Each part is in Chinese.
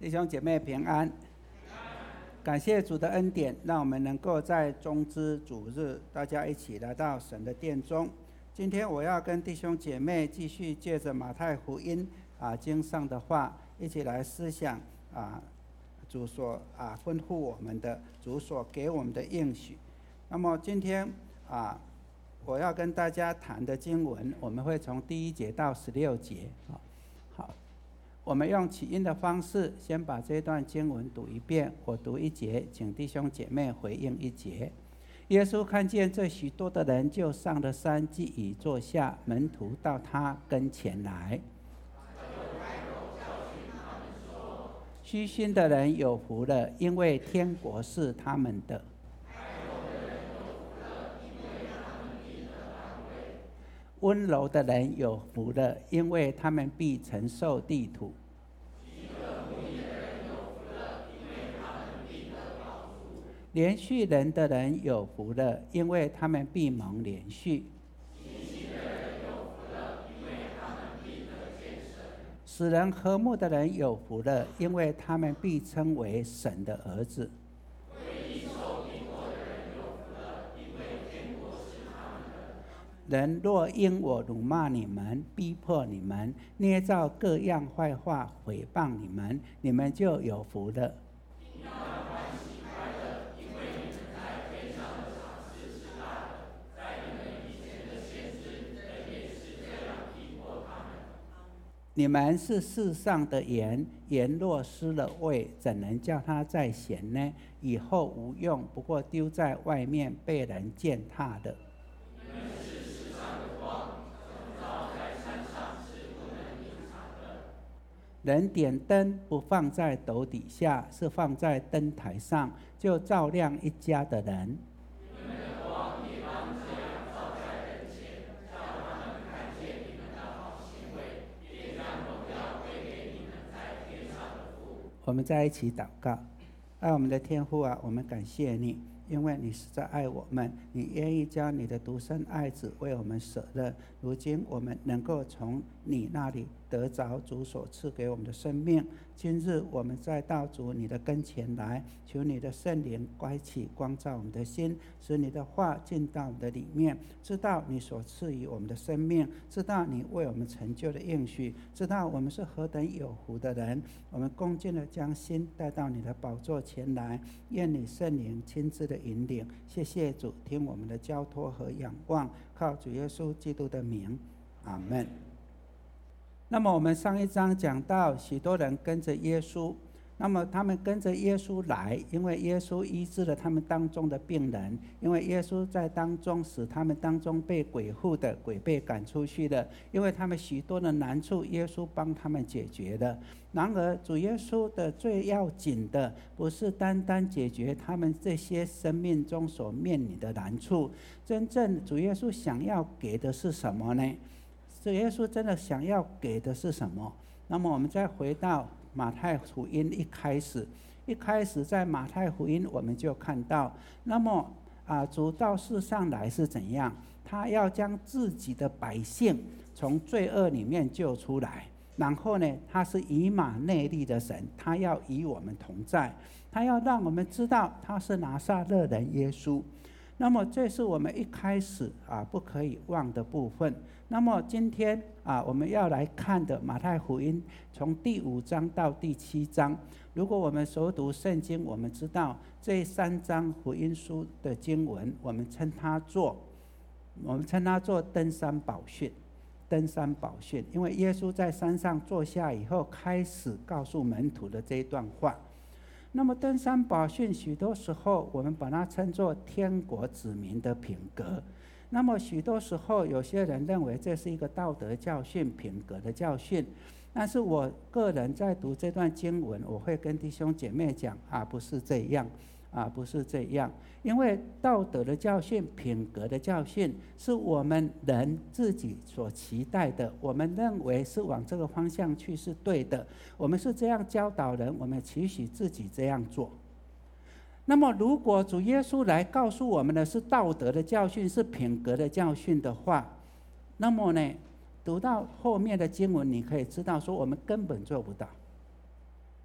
弟兄姐妹平安，感谢主的恩典，让我们能够在中之主日，大家一起来到神的殿中。今天我要跟弟兄姐妹继续借着马太福音经上的话，一起来思想主所吩咐我们的，主所给我们的应许。那么今天我要跟大家谈的经文，我们会从第1节到16节。好，我们用起音的方式，先把这段经文读一遍，我读1节，请弟兄姐妹回应1节。耶稣看见这许多的人，就上了山，既已坐下，门徒到他跟前来。虚心的人有福了，因为天国是他们的。温柔的人有福了，因为他们必承受地土。连续人的人有福了，因为他们必蒙连续。使人和睦的人有福了，因为他们必称为神的儿子。人若因我辱骂你们，逼迫你们，捏造各样坏话毁谤你们，你们就有福了。你们是世上的盐，盐若失了味，怎能叫它再咸呢？以后无用，不过丢在外面，被人践踏的。你们是世上的光，晨照在山上是不能隐藏的。人点灯不放在斗底下，是放在灯台上，就照亮一家的人。我们在一起祷告。爱我们的天父我们感谢你，因为你实在爱我们，你愿意将你的独生爱子为我们舍了。如今我们能够从你那里得着主所赐给我们的生命。今日我们再到主你的跟前来，求你的圣灵乖起光照我们的心，使你的话进到我们的里面，知道你所赐予我们的生命，知道你为我们成就的应许，知道我们是何等有福的人。我们恭敬地将心带到你的宝座前来，愿你圣灵亲自的引领。谢谢主，听我们的交托和仰望，靠主耶稣基督的名，阿们。那么我们上一章讲到许多人跟着耶稣，那么他们跟着耶稣来，因为耶稣医治了他们当中的病人，因为耶稣在当中使他们当中被鬼附的鬼被赶出去了，因为他们许多的难处耶稣帮他们解决了。然而主耶稣的最要紧的不是单单解决他们这些生命中所面临的难处，真正主耶稣想要给的是什么呢？主耶稣真的想要给的是什么？那么我们再回到马太福音一开始在马太福音我们就看到，那么主到世上来是怎样？他要将自己的百姓从罪恶里面救出来，然后呢，他是以马内利的神，他要与我们同在，他要让我们知道他是拿撒勒人耶稣。那么这是我们一开始不可以忘的部分。那么今天我们要来看的马太福音从第5章到第7章，如果我们熟读圣经，我们知道这3章福音书的经文，我们称它做登山宝训。登山宝训，因为耶稣在山上坐下以后，开始告诉门徒的这一段话。那么登山宝训许多时候我们把它称作天国子民的品格，那么许多时候有些人认为这是一个道德教训、品格的教训，但是我个人在读这段经文，我会跟弟兄姐妹讲不是这样，不是这样。因为道德的教训、品格的教训是我们人自己所期待的，我们认为是往这个方向去是对的，我们是这样教导人，我们期许自己这样做。那么如果主耶稣来告诉我们的是道德的教训，是品格的教训的话，那么呢，读到后面的经文，你可以知道说我们根本做不到。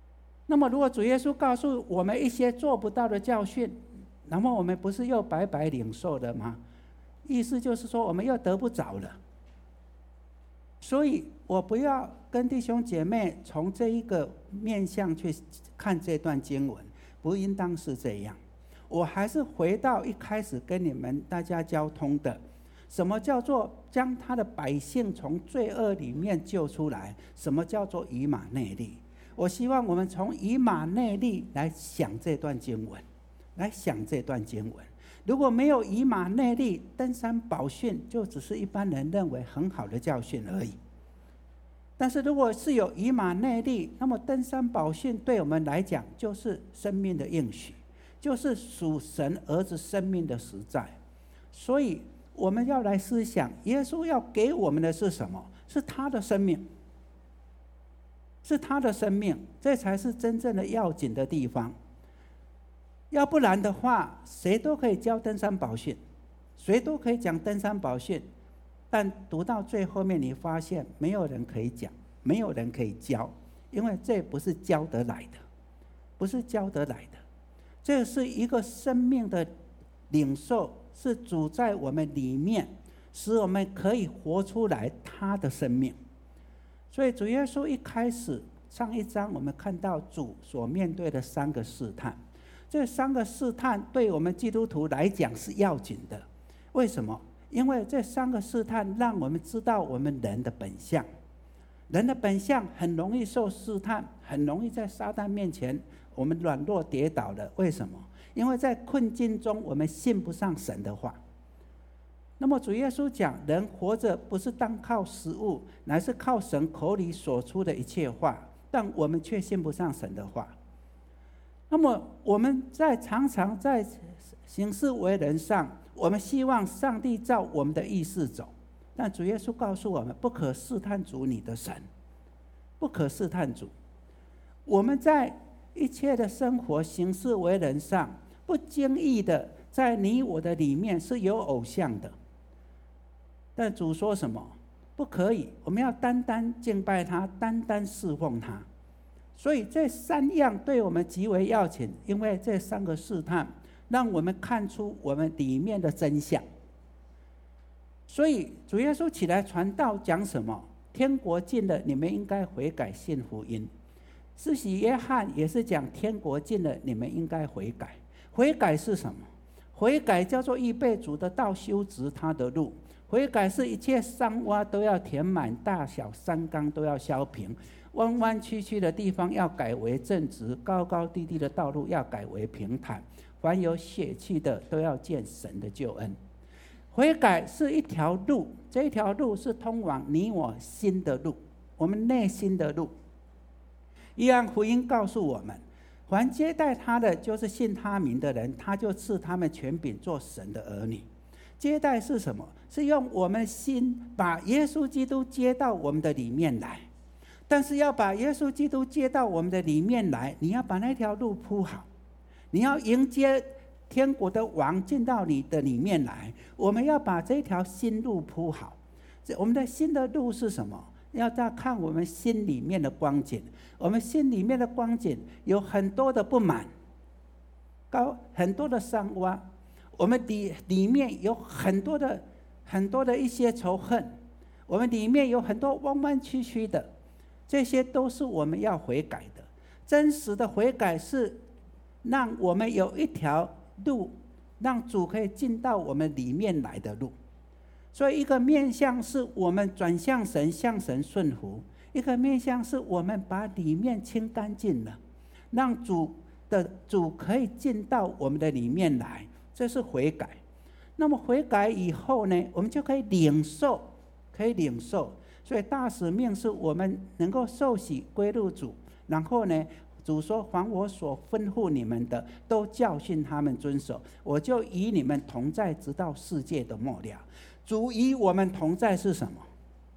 那么如果主耶稣告诉我们一些做不到的教训，那么我们不是又白白领受了吗？意思就是说我们又得不着了。所以我不要跟弟兄姐妹从这一个面向去看这段经文，不应当是这样。我还是回到一开始跟你们大家交通的，什么叫做将他的百姓从罪恶里面救出来？什么叫做以马内利？我希望我们从以马内利来想这段经文，来想这段经文。如果没有以马内利，登山宝训就只是一般人认为很好的教训而已。但是如果是有以马内利，那么登山宝训对我们来讲就是生命的应许，就是属神儿子生命的实在。所以我们要来思想，耶稣要给我们的是什么？是他的生命，是他的生命，这才是真正的要紧的地方。要不然的话，谁都可以教登山宝训，谁都可以讲登山宝训，但读到最后面，你发现没有人可以讲，没有人可以教，因为这不是教得来的，不是教得来的。这是一个生命的领受，是主在我们里面，使我们可以活出来他的生命。所以主耶稣一开始上一章我们看到主所面对的3个试探，这3个试探对我们基督徒来讲是要紧的。为什么？因为这3个试探让我们知道我们人的本相。人的本相很容易受试探，很容易在撒旦面前我们软弱跌倒了。为什么？因为在困境中我们信不上神的话。那么主耶稣讲，人活着不是单靠食物，乃是靠神口里所出的一切话，但我们却信不上神的话。那么我们常常在行事为人上，我们希望上帝照我们的意思走，但主耶稣告诉我们，不可试探主你的神，不可试探主。我们在一切的生活行事为人上，不经意的在你我的里面是有偶像的，但主说什么？不可以，我们要单单敬拜他，单单侍奉他。所以这3样对我们极为要紧，因为这3个试探让我们看出我们里面的真相。所以主耶稣起来传道讲什么？天国近了，你们应该悔改信福音。施洗约翰也是讲天国近了，你们应该悔改。悔改是什么？悔改叫做预备主的道，修直他的路。悔改是一切山洼都要填满，大小山冈都要削平，弯弯曲曲的地方要改为正直，高高低低的道路要改为平坦。凡有血气的都要见神的救恩。悔改是一条路，这一条路是通往你我心的路，我们内心的路。约翰福音告诉我们，凡接待他的，就是信他名的人，他就赐他们权柄做神的儿女。接待是什么？是用我们心把耶稣基督接到我们的里面来。但是要把耶稣基督接到我们的里面来，你要把那条路铺好，你要迎接天国的王进到你的里面来。我们要把这条新路铺好。我们的新的路是什么？要再看我们心里面的光景。我们心里面的光景有很多的不满，很多的伤疤，我们里面有很多的一些仇恨，我们里面有很多弯弯曲曲的，这些都是我们要悔改的。真实的悔改是让我们有一条路，让主可以进到我们里面来的路。所以一个面向是我们转向神，向神顺服；一个面向是我们把里面清干净了，让主可以进到我们的里面来，这是悔改。那么悔改以后呢，我们就可以领受，所以大使命是我们能够受洗归入主，然后呢，主说：凡我所吩咐你们的，都教训他们遵守，我就与你们同在，直到世界的末了。主与我们同在是什么？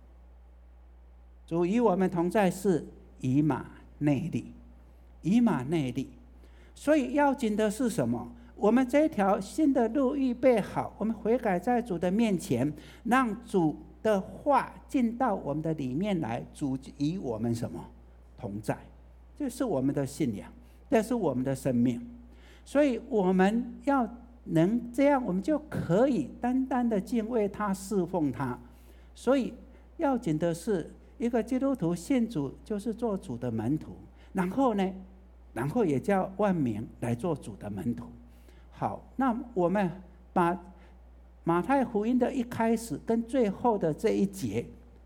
主与我们同在是以马内利，以马内利。所以要紧的是什么？我们这条新的路预备好，我们悔改在主的面前，让主的话进到我们的里面来，主与我们什么同在？ 这是我们的信仰，这是我们的生命。所以我们要能这样，我们就可以单单的敬畏他，侍奉他。所以要紧的是，一个基督徒信主就是做主的门徒，然后也叫万民来做主的门徒。好，那我们把马太福音的一开始跟最后的这一节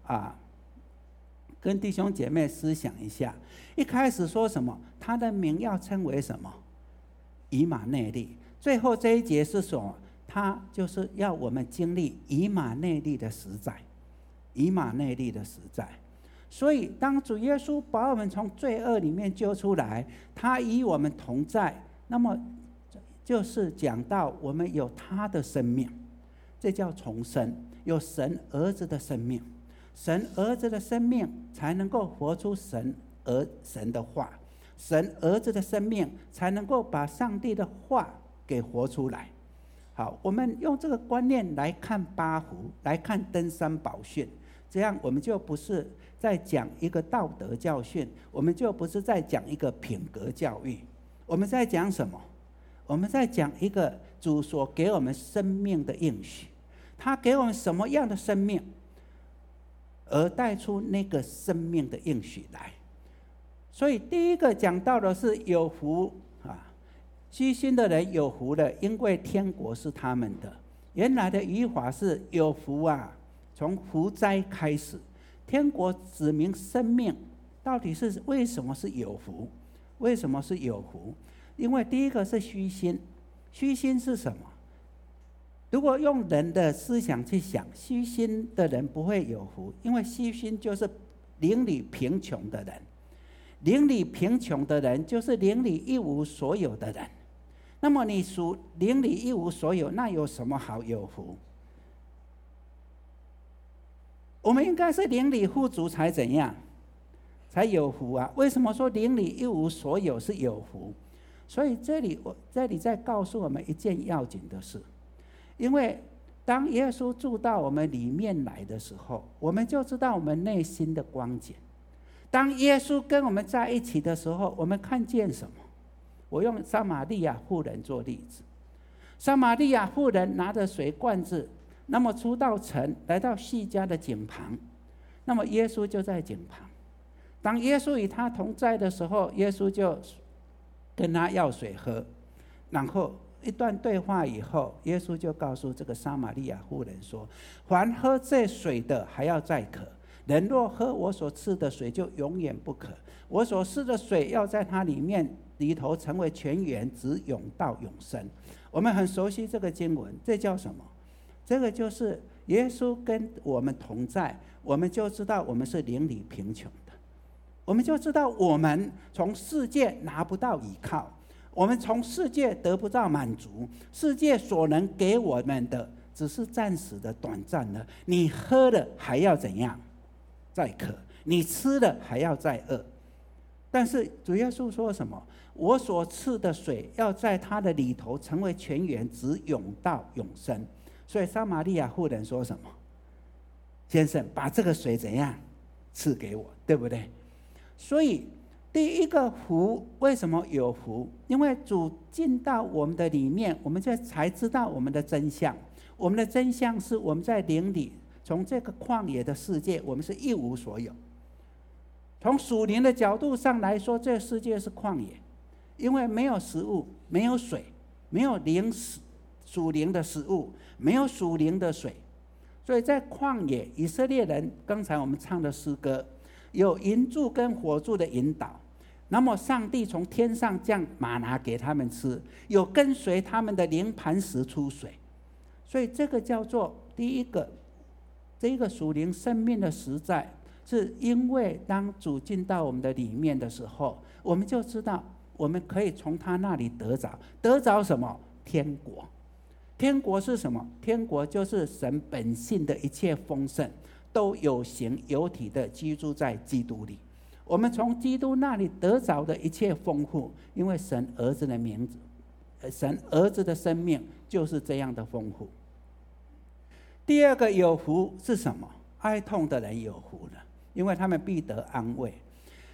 跟弟兄姐妹思想一下。一开始说什么？他的名要称为什么？以马内利。最后这一节是什么？他就是要我们经历以马内利的实在，以马内利的实在。所以当主耶稣把我们从罪恶里面救出来，他与我们同在，那么就是讲到我们有他的生命，这叫重生，有神儿子的生命。神儿子的生命才能够活出神的话，神儿子的生命才能够把上帝的话给活出来。好，我们用这个观念来看八福，来看登山宝训，这样我们就不是在讲一个道德教训，我们就不是在讲一个品格教育。我们在讲什么？我们在讲一个主所给我们生命的应许，他给我们什么样的生命，而带出那个生命的应许来。所以第一个讲到的是有福虚心的人有福了，因为天国是他们的。原来的语法是有福从福灾开始。天国指明生命，到底是为什么是有福？为什么是有福？因为第一个是虚心。虚心是什么？如果用人的思想去想，虚心的人不会有福，因为虚心就是邻里贫穷的人。邻里贫穷的人就是邻里一无所有的人。那么你属邻里一无所有，那有什么好有福？我们应该是邻里富足才怎样？才有福啊！为什么说邻里一无所有是有福？所以这里在告诉我们一件要紧的事，因为当耶稣住到我们里面来的时候，我们就知道我们内心的光景。当耶稣跟我们在一起的时候，我们看见什么？我用撒玛利亚妇人做例子。撒玛利亚妇人拿着水罐子，那么出到城，来到细家的井旁，那么耶稣就在井旁。当耶稣与他同在的时候，耶稣就跟他要水喝，然后一段对话以后，耶稣就告诉这个撒玛利亚妇人说：凡喝这水的还要再渴，人若喝我所赐的水，就永远不渴。我所赐的水要在它里头成为泉源，直涌到永生。我们很熟悉这个经文，这叫什么？这个就是耶稣跟我们同在，我们就知道我们是邻里贫穷的，我们就知道我们从世界拿不到依靠，我们从世界得不到满足，世界所能给我们的只是暂时的、短暂的。你喝了还要怎样？再渴。你吃了还要再饿。但是主耶稣说什么？我所赐的水要在它的里头成为泉源，直涌到永生。所以撒玛利亚妇人说什么？先生，把这个水怎样赐给我，对不对？所以第一个福，为什么有福？因为主进到我们的里面，我们才知道我们的真相。我们的真相是我们在灵里，从这个旷野的世界，我们是一无所有。从属灵的角度上来说，这个世界是旷野，因为没有食物，没有水，没有属灵的食物，没有属灵的水。所以在旷野，以色列人刚才我们唱的诗歌，有银柱跟火柱的引导，那么上帝从天上降玛拿给他们吃，有跟随他们的灵磐石出水。所以这个叫做第一个，这个属灵生命的实在，是因为当主进到我们的里面的时候，我们就知道我们可以从他那里得着什么？天国。天国是什么？天国就是神本性的一切丰盛，都有形有体的居住在基督里。我们从基督那里得着的一切丰富，因为神儿子的名字，神儿子的生命就是这样的丰富。第二个有福是什么？哀痛的人有福了，因为他们必得安慰。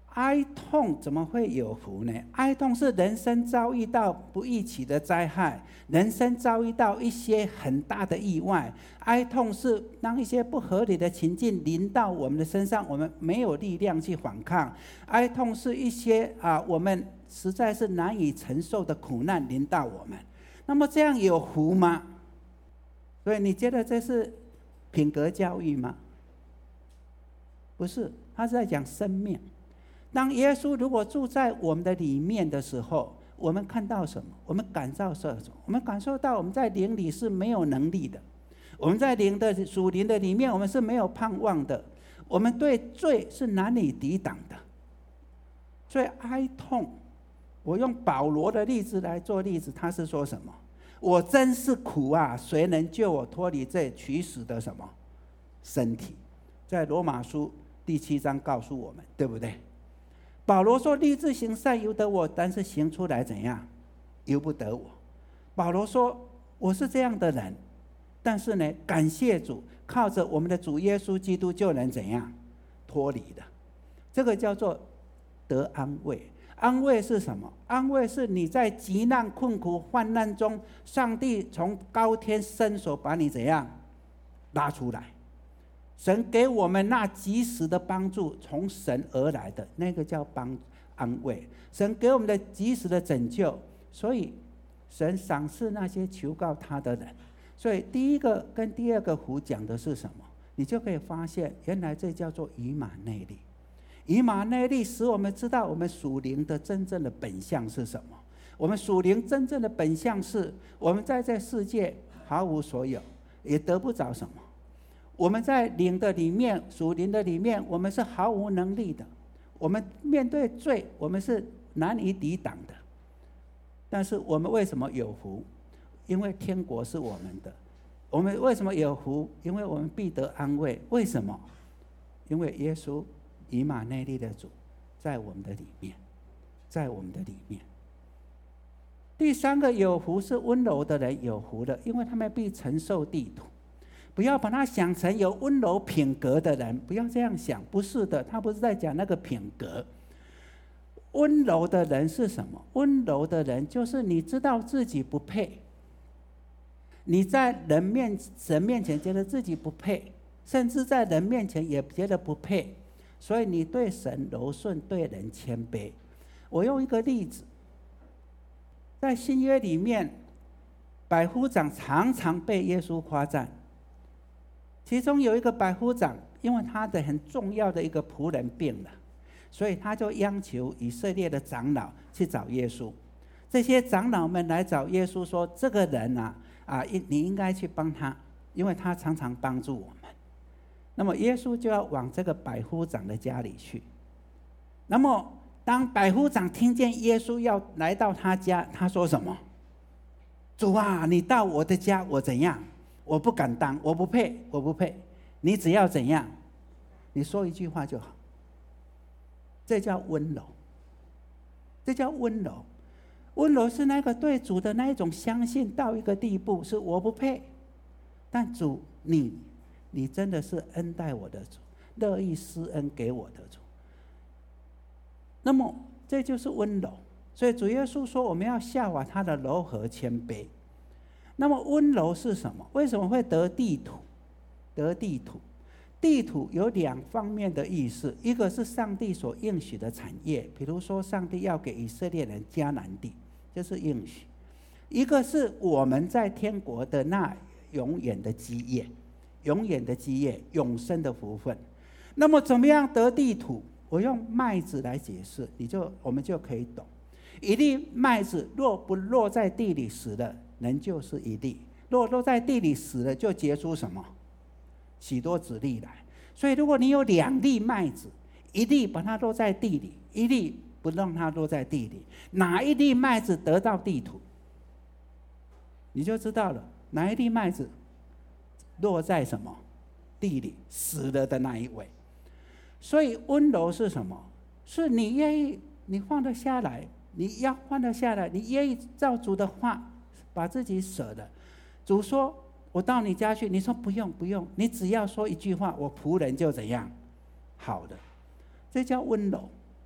哀痛怎么会有福呢？哀痛是人生遭遇到不预期的灾害，人生遭遇到一些很大的意外。哀痛是当一些不合理的情境临到我们的身上，我们没有力量去反抗。哀痛是一些我们实在是难以承受的苦难临到我们。那么这样有福吗？所以你觉得这是品格教育吗？不是，他是在讲生命。当耶稣如果住在我们的里面的时候，我们看到什么？我们感受什么？我们感受到我们在灵里是没有能力的，我们在属灵的里面，我们是没有盼望的，我们对罪是难以抵挡的。所以哀痛，我用保罗的例子来做例子，他是说什么？我真是苦啊！谁能救我脱离这取死的什么身体？在罗马书第7章告诉我们，对不对？保罗说：“立志行善由得我，但是行出来怎样，由不得我。”保罗说：“我是这样的人，但是呢，感谢主，靠着我们的主耶稣基督就能怎样脱离的。”这个叫做得安慰。安慰是什么？安慰是你在极难困苦患难中，上帝从高天伸手把你怎样拉出来。神给我们那及时的帮助，从神而来的那个叫安慰。神给我们的及时的拯救，所以神赏赐那些求告他的人。所以第一个跟第二个福讲的是什么？你就可以发现，原来这叫做以马内利。以马内利使我们知道我们属灵的真正的本相是什么。我们属灵真正的本相是，我们在这世界毫无所有，也得不着什么。我们在灵的里面，属灵的里面，我们是毫无能力的。我们面对罪，我们是难以抵挡的。但是我们为什么有福？因为天国是我们的。我们为什么有福？因为我们必得安慰。为什么？因为耶稣以马内利的主在我们的里面，在我们的里面。第三个有福是温柔的人有福了，因为他们必承受地土。不要把它想成有温柔品格的人，不要这样想，不是的，他不是在讲那个品格。温柔的人是什么？温柔的人就是你知道自己不配，你在神面前觉得自己不配，甚至在人面前也觉得不配，所以你对神柔顺，对人谦卑。我用一个例子，在新约里面，百夫长常常被耶稣夸赞。其中有一个百夫长，因为他的很重要的一个仆人病了，所以他就央求以色列的长老去找耶稣。这些长老们来找耶稣说：“这个人你应该去帮他，因为他常常帮助我们。”那么耶稣就要往这个百夫长的家里去。那么当百夫长听见耶稣要来到他家，他说什么？主啊，你到我的家，我怎样？我不敢当，我不配，我不配。你只要怎样？你说一句话就好。这叫温柔，这叫温柔。温柔是那个对主的那一种相信到一个地步，是我不配，但主你真的是恩待我的主，乐意施恩给我的主。那么这就是温柔。所以主耶稣说，我们要效法他的柔和谦卑。那么温柔是什么？为什么会得地土？得地土，地土有2方面的意思，一个是上帝所应许的产业，比如说上帝要给以色列人迦南地，这是应许；一个是我们在天国的那永远的基业，永远的基业，永生的福分。那么怎么样得地土？我用麦子来解释，我们就可以懂。一粒麦子若不落在地里死了，仍旧是一粒；若落在地里死了，就结出什么？许多子粒来。所以如果你有2粒麦子，一粒把它落在地里，一粒不让它落在地里，哪一粒麦子得到地土？你就知道了，哪一粒麦子落在什么地里，死了的那一位。所以温柔是什么？是你愿意，你放得下来，你要放得下来，你愿意照主的话把自己舍了。主说我到你家去，你说不用不用，你只要说一句话，我仆人就怎样好的。这叫温柔。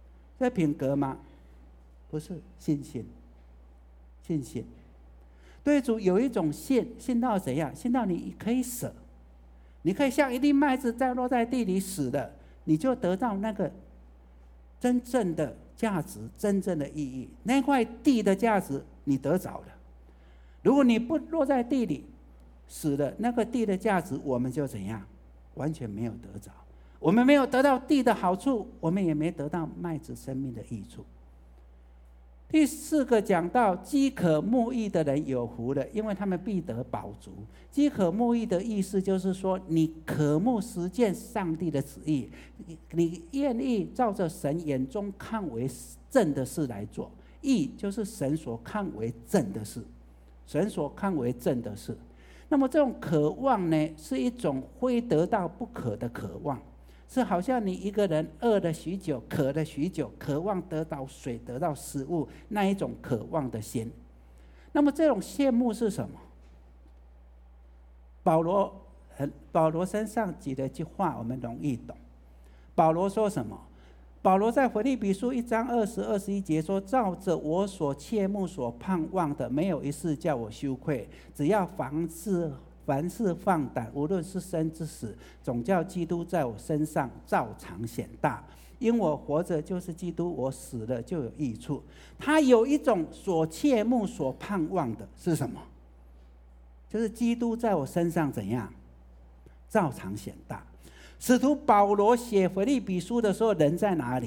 这品格吗？不是，信心。信心，对主有一种信，信到怎样？信到你可以舍，你可以像一粒麦子在落在地里死了，你就得到那个真正的价值，真正的意义。那块地的价值你得着了。如果你不落在地里死了，那个地的价值我们就怎样？完全没有得着。我们没有得到地的好处，我们也没得到麦子生命的益处。第4个讲到饥渴慕义的人有福了，因为他们必得饱足。饥渴慕义的意思就是说，你渴慕实践上帝的旨意，你愿意照着神眼中看为正的事来做。义就是神所看为正的事，神所看为正的事。那么这种渴望呢，是一种非得到不可的渴望，是好像你一个人饿了许久，渴了许久，渴望得到水，得到食物，那一种渴望的心。那么这种羡慕是什么？保罗身上举了一句话，我们容易懂。保罗说什么？保罗在腓立比书1章20、21节说：“照着我所切慕、所盼望的，没有一事叫我羞愧。只要凡事放胆，无论是生之死，总叫基督在我身上照常显大。因我活着就是基督，我死了就有益处。”他有一种所切慕、所盼望的是什么？就是基督在我身上怎样？照常显大。使徒保罗写腓立比书的时候，人在哪里？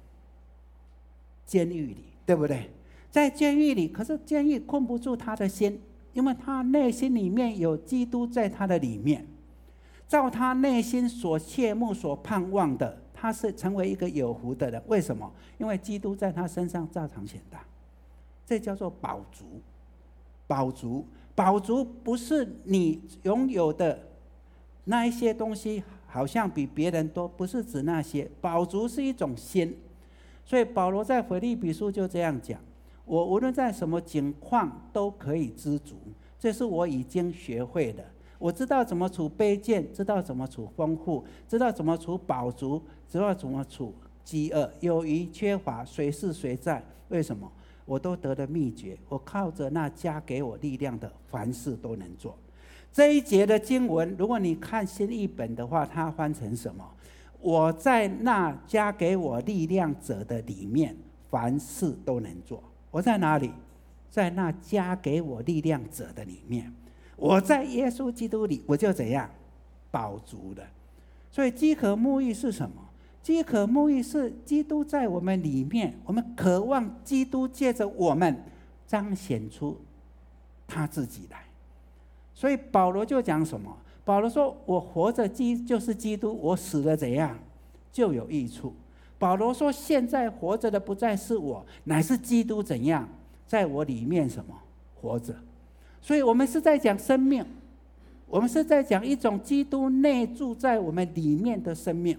监狱里，对不对？在监狱里，可是监狱困不住他的心，因为他内心里面有基督在他的里面，照他内心所切慕、所盼望的，他是成为一个有福的人。为什么？因为基督在他身上照常显大，这叫做饱足。饱足，饱足不是你拥有的那一些东西好像比别人多，不是指那些。饱足是一种心。所以保罗在腓立比书就这样讲：我无论在什么境况都可以知足，这是我已经学会的。我知道怎么处卑贱，知道怎么处丰富，知道怎么处饱足，知道怎么处饥饿，有余缺乏，随是随在。为什么？我都得了秘诀，我靠着那加给我力量的，凡事都能做。这一节的经文，如果你看新译本的话，它翻成什么？我在那加给我力量者的里面，凡事都能做。我在哪里？在那加给我力量者的里面。我在耶稣基督里，我就怎样？饱足了。所以饥渴慕义是什么？饥渴慕义是基督在我们里面，我们渴望基督借着我们彰显出他自己来。所以保罗就讲什么？保罗说：“我活着就是基督，我死了怎样就有益处。”保罗说：“现在活着的不再是我，乃是基督怎样在我里面什么活着。”所以我们是在讲生命，我们是在讲一种基督内住在我们里面的生命。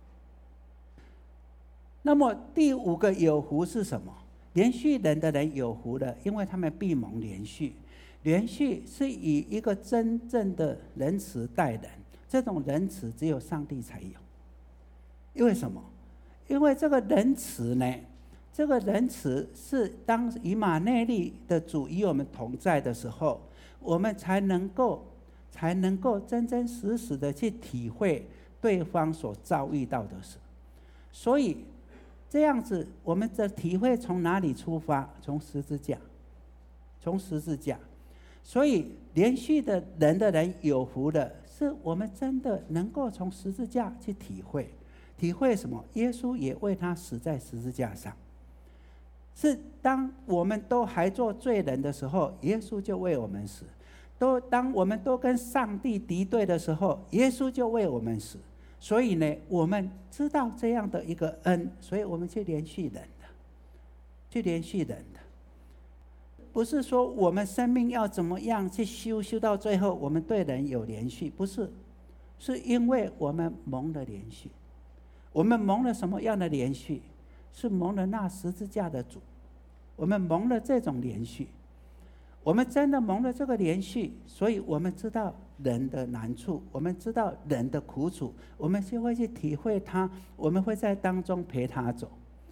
那么第5个有福是什么？连续人的人有福了，因为他们必蒙连续。连续是以一个真正的仁慈待人，这种仁慈只有上帝才有。因为什么？因为这个仁慈呢，这个仁慈是当以马内利的主与我们同在的时候，我们才能够真真实实的去体会对方所遭遇到的事。所以这样子，我们的体会从哪里出发？从十字架，从十字架。所以连续的人有福的，是我们真的能够从十字架去体会什么？耶稣也为他死在十字架上。是当我们都还做罪人的时候，耶稣就为我们死；当我们都跟上帝敌对的时候，耶稣就为我们死。所以呢，我们知道这样的一个恩，所以我们去连续人的，去连续人的。不是说我们生命要怎么样去修到最后，我们对人有连续，不是，是因为我们蒙了连续。我们蒙了什么样的连续？是蒙了那十字架的主。我们蒙了这种连续，我们真的蒙了这个连续，所以我们知道人的难处，我们知道人的苦楚，我们就会去体会他，我们会在当中陪他走。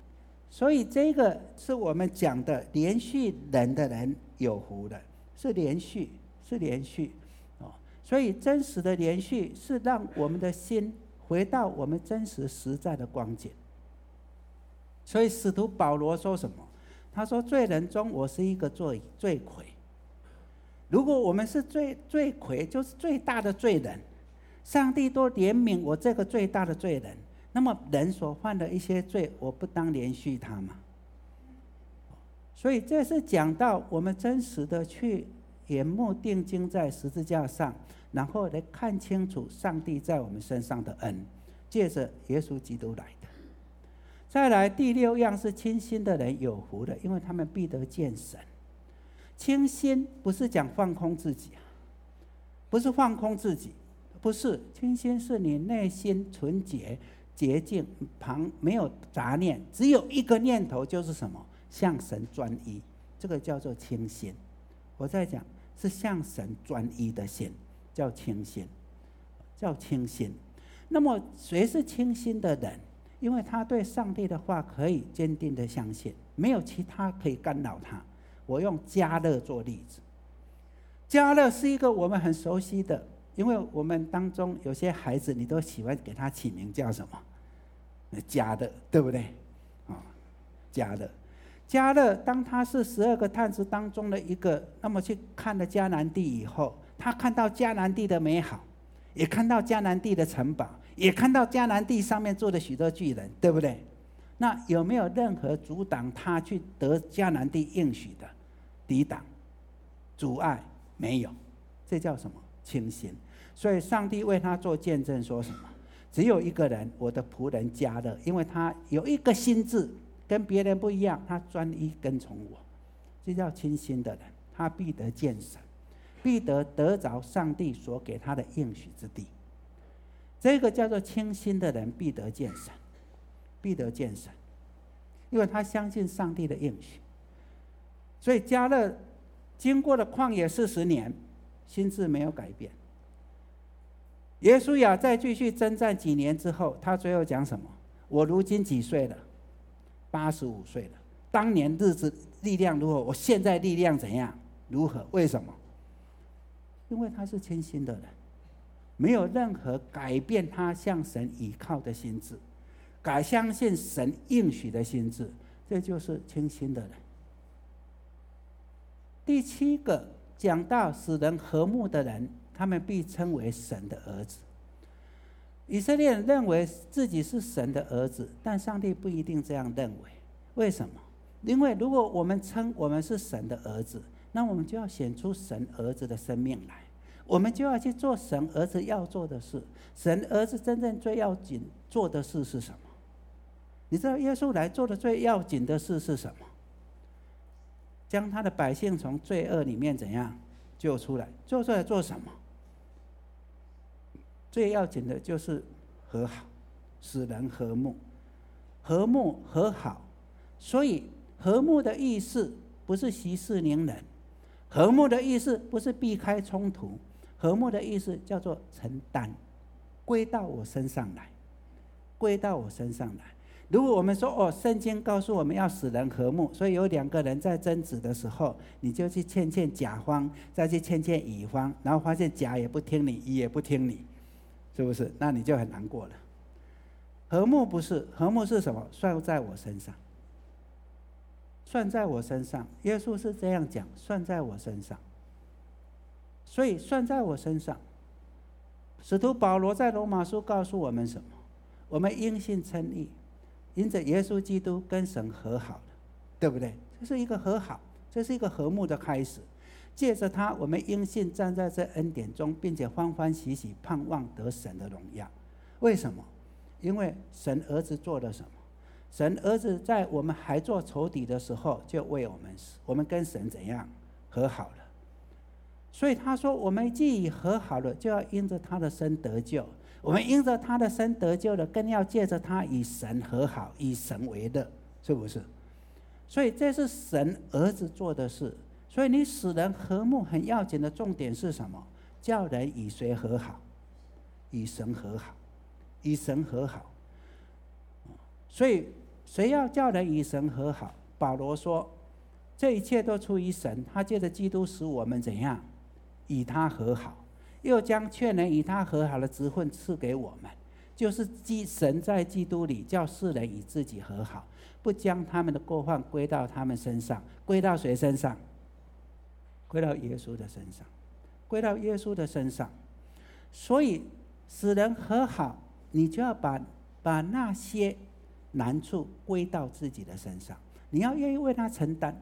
所以这个是我们讲的连续人的人有福的，是连续，是连续哦。所以真实的连续是让我们的心回到我们真实实在的光景。所以使徒保罗说什么？他说：“罪人中，我是一个罪魁。”如果我们是罪魁，就是最大的罪人，上帝都怜悯我这个最大的罪人，那么人所犯的一些罪，我不当连续他吗？所以这是讲到我们真实的去眼目定睛在十字架上，然后来看清楚上帝在我们身上的恩，借着耶稣基督来的。再来第6样是清心的人有福的，因为他们必得见神。清心不是讲放空自己，不是放空自己，不是。清心是你内心纯洁洁净，旁没有杂念，只有一个念头，就是什么？向神专一，这个叫做清心。我在讲是向神专一的心，叫清心，叫清心。那么谁是清心的人？因为他对上帝的话可以坚定的相信，没有其他可以干扰他。我用迦勒做例子，迦勒是一个我们很熟悉的，因为我们当中有些孩子，你都喜欢给他起名叫什么？迦勒，对不对？迦勒，迦勒当他是12个探子当中的一个，那么去看了迦南地以后，他看到迦南地的美好，也看到迦南地的城堡，也看到迦南地上面住的许多巨人，对不对？那有没有任何阻挡他去得迦南地应许的抵挡阻碍？没有。这叫什么？清心。所以上帝为他做见证说什么？只有一个人，我的仆人迦勒，因为他有一个心志跟别人不一样，他专一跟从我。这叫清心的人，他必得见神，必得着上帝所给他的应许之地。这个叫做清心的人必得见神，必得见神，因为他相信上帝的应许。所以迦勒经过了旷野40年，心志没有改变。耶稣亚在继续征战几年之后，他最后讲什么？我如今几岁了？85岁了。当年日子力量如何？我现在力量怎样？如何？为什么？因为他是清心的人，没有任何改变他向神倚靠的心志，相信神应许的心志，这就是清心的人。第7个讲到使人和睦的人，他们必称为神的儿子。以色列人认为自己是神的儿子，但上帝不一定这样认为。为什么？因为如果我们称我们是神的儿子，那我们就要显出神儿子的生命来，我们就要去做神儿子要做的事。神儿子真正最要紧做的事是什么？你知道耶稣来做的最要紧的事是什么？将他的百姓从罪恶里面怎样救出来？救出来做什么？最要紧的就是和好，使人和睦，和睦和好。所以和睦的意思不是息事宁人，和睦的意思不是避开冲突，和睦的意思叫做承担，归到我身上来，归到我身上来。如果我们说圣经告诉我们要使人和睦，所以有2个人在争执的时候，你就去劝甲方，再去劝乙方，然后发现甲也不听你，乙也不听你，是不是？那你就很难过了。和睦不是，和睦是什么？算在我身上，算在我身上。耶稣是这样讲，算在我身上。所以算在我身上。使徒保罗在罗马书告诉我们什么？我们因信称义，因着耶稣基督跟神和好了，对不对？这是一个和好，这是一个和睦的开始。借着他，我们因信站在这恩典中，并且欢欢喜喜盼望得神的荣耀。为什么？因为神儿子做了什么？神儿子在我们还做仇敌的时候就为我们死，我们跟神怎样和好了？所以他说，我们既已和好了，就要因着他的生得救。我们因着他的生得救了，更要借着他与神和好，以神为乐，是不是？所以这是神儿子做的事。所以你使人和睦很要紧的重点是什么？叫人与谁和好？与神和好，与神和好。所以谁要叫人与神和好？保罗说，这一切都出于神，他借着基督使我们怎样？与他和好，又将劝人与他和好的职分赐给我们，就是神在基督里叫世人与自己和好，不将他们的过犯归到他们身上。归到谁身上？归到耶稣的身上，归到耶稣的身上。所以使人和好，你就要把那些难处归到自己的身上，你要愿意为他承担，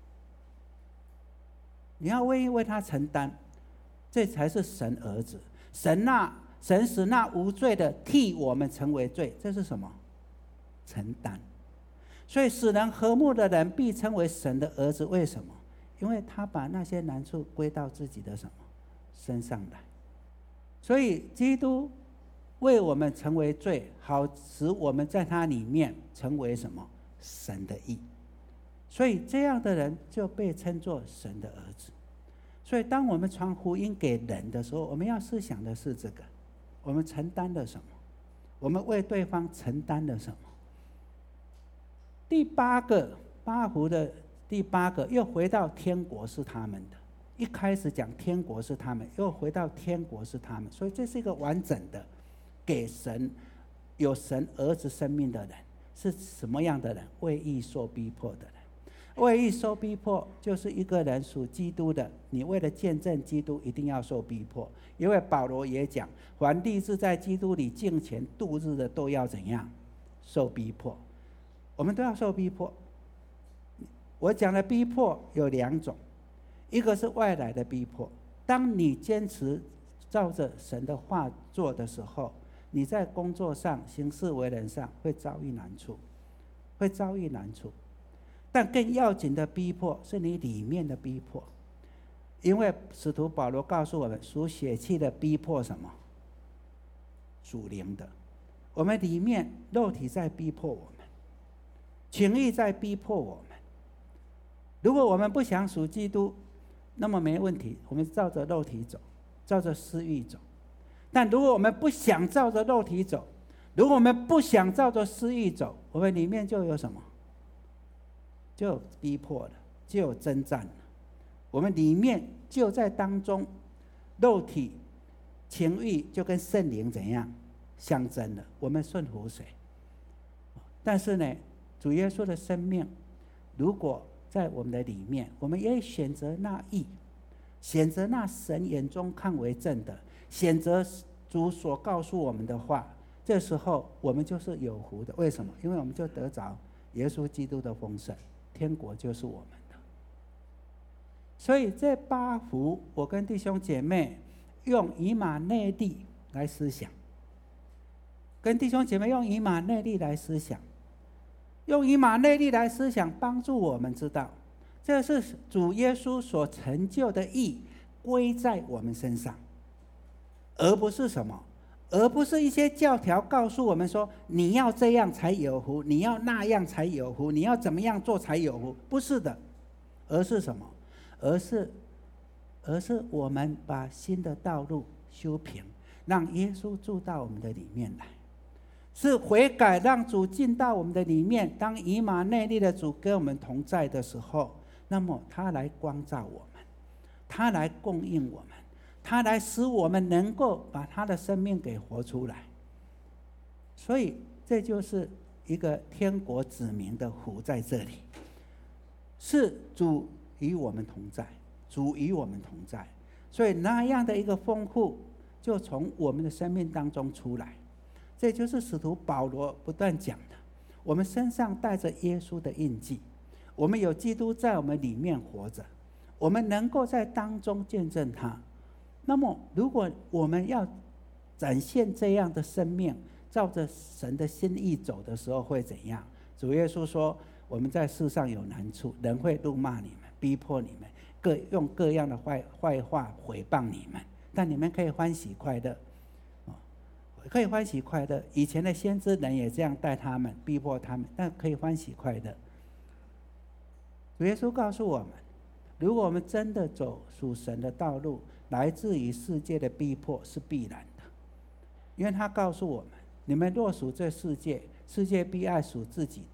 你要愿意为他承担，这才是神儿子。神使那无罪的替我们成为罪，这是什么？承担。所以使人和睦的人必称为神的儿子。为什么？因为他把那些难处归到自己的什么身上来。所以基督为我们成为罪，好使我们在他里面成为什么？神的义。所以这样的人就被称作神的儿子。所以当我们传福音给人的时候，我们要思想的是这个：我们承担了什么？我们为对方承担了什么？第八个八福的第八个，又回到天国是他们的。一开始讲天国是他们，又回到天国是他们，所以这是一个完整的，给神有神儿子生命的人是什么样的人？为义受逼迫的人。为义受逼迫，就是一个人属基督的，你为了见证基督，一定要受逼迫。因为保罗也讲，凡立志在基督里敬虔度日的，都要怎样？受逼迫。我们都要受逼迫。我讲的逼迫有两种，一个是外来的逼迫，当你坚持照着神的话做的时候，你在工作上、行事为人上会遭遇难处，会遭遇难处。但更要紧的逼迫是你里面的逼迫，因为使徒保罗告诉我们，属血气的逼迫什么？属灵的。我们里面肉体在逼迫我们，情欲在逼迫我们。如果我们不想属基督，那么没问题，我们照着肉体走，照着私欲走。但如果我们不想照着肉体走，如果我们不想照着私欲走，我们里面就有什么？就有逼迫了，就有征战了。我们里面就在当中，肉体情欲就跟圣灵怎样相争了，我们顺服谁？但是呢，主耶稣的生命如果在我们的里面，我们也选择那义，选择那神眼中看为正的，选择主所告诉我们的话，这时候我们就是有福的。为什么？因为我们就得着耶稣基督的丰盛，天国就是我们的。所以这八福，我跟弟兄姐妹用以马内利来思想，跟弟兄姐妹用以马内利来思想，用以马内利来思想，帮助我们知道，这是主耶稣所成就的义归在我们身上，而不是什么？而不是一些教条告诉我们说，你要这样才有福，你要那样才有福，你要怎么样做才有福？不是的，而是什么？而是我们把新的道路修平，让耶稣住到我们的里面来，是悔改，让主进到我们的里面。当以马内利的主跟我们同在的时候，那么他来光照我们，他来供应我们，他来使我们能够把他的生命给活出来。所以这就是一个天国子民的福在这里，是主与我们同在，主与我们同在，所以那样的一个丰富就从我们的生命当中出来。这就是使徒保罗不断讲的，我们身上带着耶稣的印记，我们有基督在我们里面活着，我们能够在当中见证他。那么如果我们要展现这样的生命，照着神的心意走的时候会怎样？主耶稣说，我们在世上有难处，人会辱骂你们，逼迫你们，用各样的坏话毁谤你们，但你们可以欢喜快乐，可以欢喜快乐。以前的先知人也这样待他们，逼迫他们，但可以欢喜快乐。主耶稣告诉我们，如果我们真的走属神的道路，来自于世界的逼迫是必然的，因为他告诉我们，你们若属这世界，世界必爱属自己的，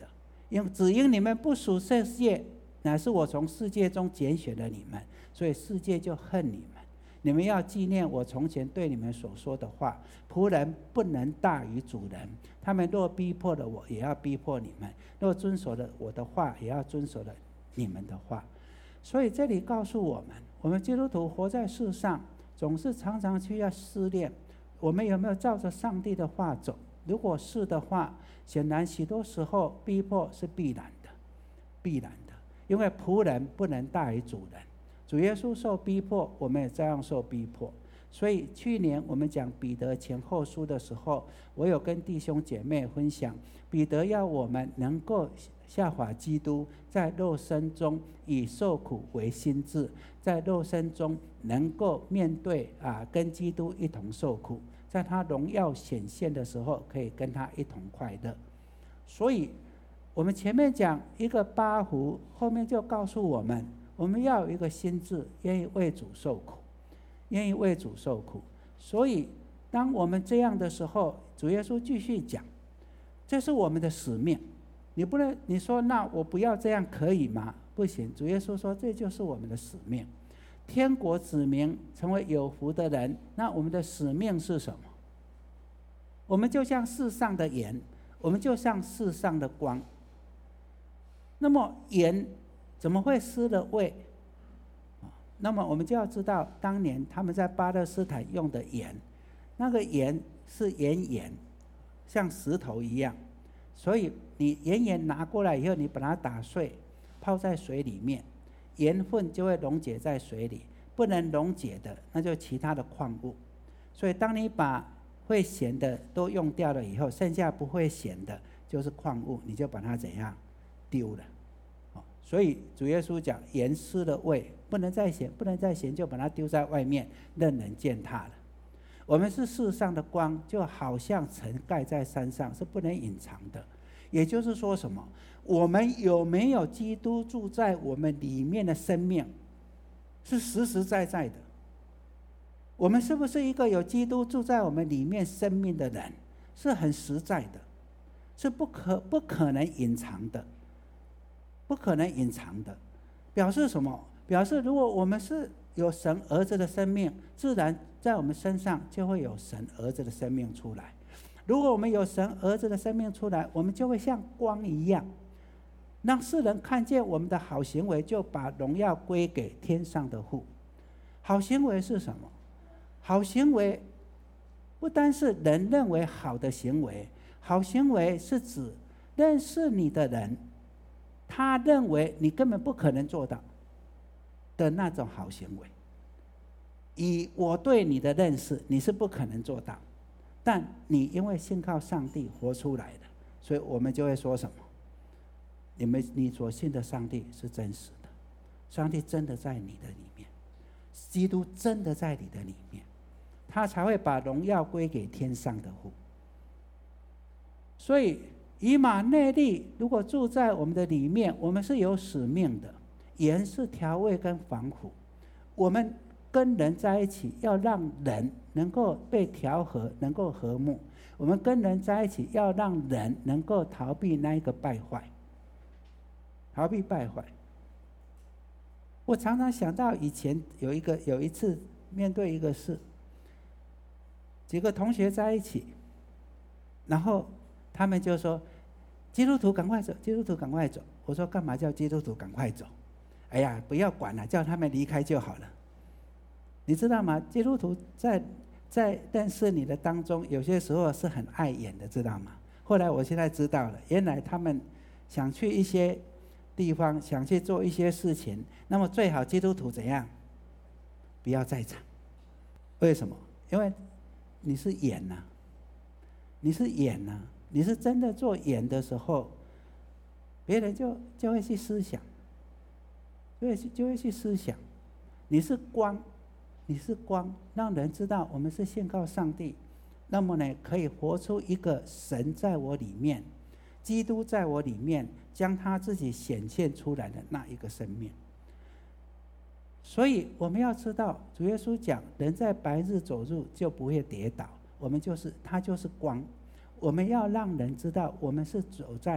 只因你们不属世界，乃是我从世界中拣选了你们，所以世界就恨你们。你们要纪念我从前对你们所说的话，仆人不能大于主人。他们若逼迫了我，也要逼迫你们；若遵守了我的话，也要遵守了你们的话。所以这里告诉我们，我们基督徒活在世上，总是常常需要思念，我们有没有照着上帝的话走？如果是的话，显然许多时候逼迫是必然的，必然的，因为仆人不能大于主人。主耶稣受逼迫，我们也照样受逼迫。所以去年我们讲彼得前后书的时候，我有跟弟兄姐妹分享，彼得要我们能够效法基督，在肉身中以受苦为心志，在肉身中能够面对跟基督一同受苦，在他荣耀显现的时候，可以跟他一同快乐。所以我们前面讲一个八福，后面就告诉我们，我们要有一个心志，愿意为主受苦，愿意为主受苦。所以当我们这样的时候，主耶稣继续讲，这是我们的使命。你不能，你说那我不要这样可以吗？不行，主耶稣说这就是我们的使命。天国子民成为有福的人，那我们的使命是什么？我们就像世上的盐，我们就像世上的光。那么盐怎么会失了味？那么我们就要知道，当年他们在巴勒斯坦用的盐，那个盐是盐，像石头一样，所以你盐拿过来以后，你把它打碎，泡在水里面，盐分就会溶解在水里。不能溶解的，那就其他的矿物。所以当你把会咸的都用掉了以后，剩下不会咸的就是矿物，你就把它怎样丢了。所以主耶稣讲，盐失了味，不能再咸，不能再咸，就把它丢在外面，任人践踏了。我们是世上的光，就好像尘盖在山上，是不能隐藏的。也就是说什么？我们有没有基督住在我们里面的生命，是实实在在的。我们是不是一个有基督住在我们里面生命的人，是很实在的，是不可能隐藏的，不可能隐藏的。表示什么？表示如果我们是有神儿子的生命，自然在我们身上就会有神儿子的生命出来。如果我们有神儿子的生命出来，我们就会像光一样，让世人看见我们的好行为，就把荣耀归给天上的父。好行为是什么？好行为不单是人认为好的行为，好行为是指认识你的人，他认为你根本不可能做到的那种好行为。以我对你的认识，你是不可能做到，但你因为信靠上帝活出来的，所以我们就会说什么？你所信的上帝是真实的，上帝真的在你的里面，基督真的在你的里面，他才会把荣耀归给天上的父。所以以马内利如果住在我们的里面，我们是有使命的。盐是调味跟防腐，我们跟人在一起，要让人能够被调和，能够和睦。我们跟人在一起，要让人能够逃避那一个败坏，逃避败坏。我常常想到以前有一次面对一个事，几个同学在一起，然后他们就说：“基督徒赶快走，基督徒赶快走。”我说：“干嘛叫基督徒赶快走？哎呀，不要管了，叫他们离开就好了。”你知道吗？基督徒在认识你的当中，有些时候是很碍眼的，知道吗？后来我现在知道了，原来他们想去一些地方，想去做一些事情，那么最好基督徒怎样？不要在场。为什么？因为你是盐呐，你是盐呐，你是真的做盐的时候，别人就会去思想，就会去思想。你是光，你是光，让人知道我们是信靠上帝，那么呢，可以活出一个神在我里面，基督在我里面，将他自己显现出来的那一个生命。所以我们要知道，主耶稣讲，人在白日走路就不会跌倒，他就是光。我们要让人知道，我们是走在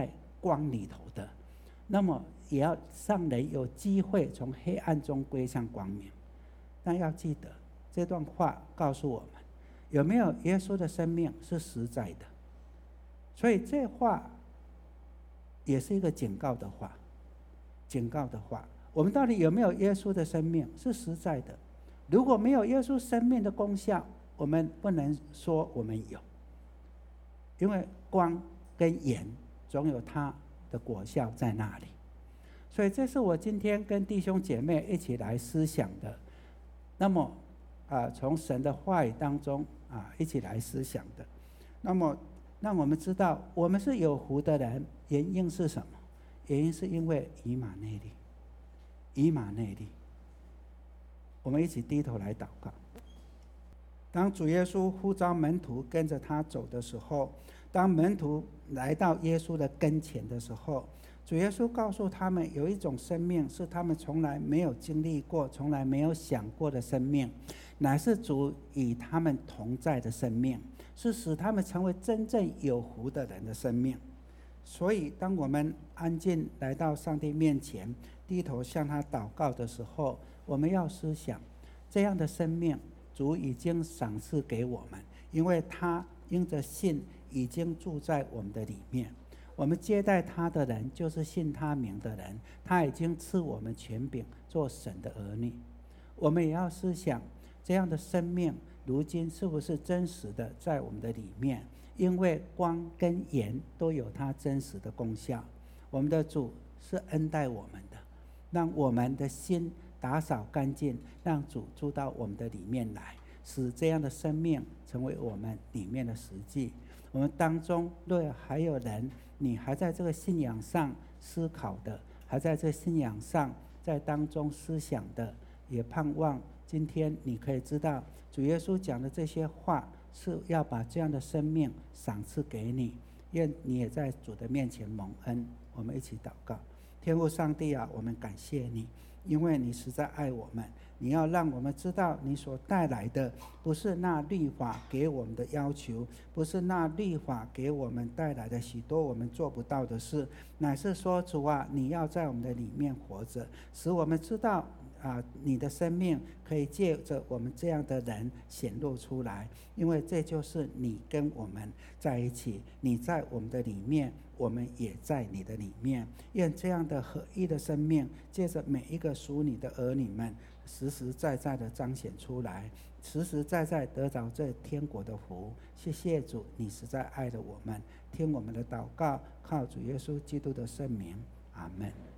光里头的，那么也要让人有机会从黑暗中归向光明。但要记得这段话告诉我们，有没有耶稣的生命是实在的。所以这话也是一个警告的话，警告的话，我们到底有没有耶稣的生命是实在的。如果没有耶稣生命的功效，我们不能说我们有，因为光跟盐总有它的果效在那里。所以这是我今天跟弟兄姐妹一起来思想的。那么从神的话语当中一起来思想的。那么让我们知道我们是有福的人，原因是什么？原因是因为以马内利。以马内利。我们一起低头来祷告。当主耶稣呼召门徒跟着他走的时候，当门徒来到耶稣的跟前的时候，主耶稣告诉他们，有一种生命是他们从来没有经历过、从来没有想过的生命，乃是主与他们同在的生命，是使他们成为真正有福的人的生命。所以当我们安静来到上帝面前，低头向他祷告的时候，我们要思想，这样的生命主已经赏赐给我们，因为他因着信已经住在我们的里面。我们接待他的人就是信他名的人，他已经赐我们权柄做神的儿女。我们也要思想，这样的生命如今是不是真实的在我们的里面，因为光跟盐都有它真实的功效。我们的主是恩待我们的，让我们的心打扫干净，让主住到我们的里面来，使这样的生命成为我们里面的实际。我们当中若还有人，你还在这个信仰上思考的，还在这信仰上在当中思想的，也盼望今天你可以知道，主耶稣讲的这些话是要把这样的生命赏赐给你，愿你也在主的面前蒙恩。我们一起祷告。天父上帝啊，我们感谢你，因为你实在爱我们，你要让我们知道你所带来的不是那律法给我们的要求，不是那律法给我们带来的许多我们做不到的事，乃是说主啊，你要在我们的里面活着，使我们知道你的生命可以借着我们这样的人显露出来，因为这就是你跟我们在一起，你在我们的里面，我们也在你的里面。愿这样的合一的生命借着每一个属你的儿女们实实在在的彰显出来，实实在在得着这天国的福。谢谢主，你实在爱了我们，听我们的祷告，靠主耶稣基督的圣名，阿们。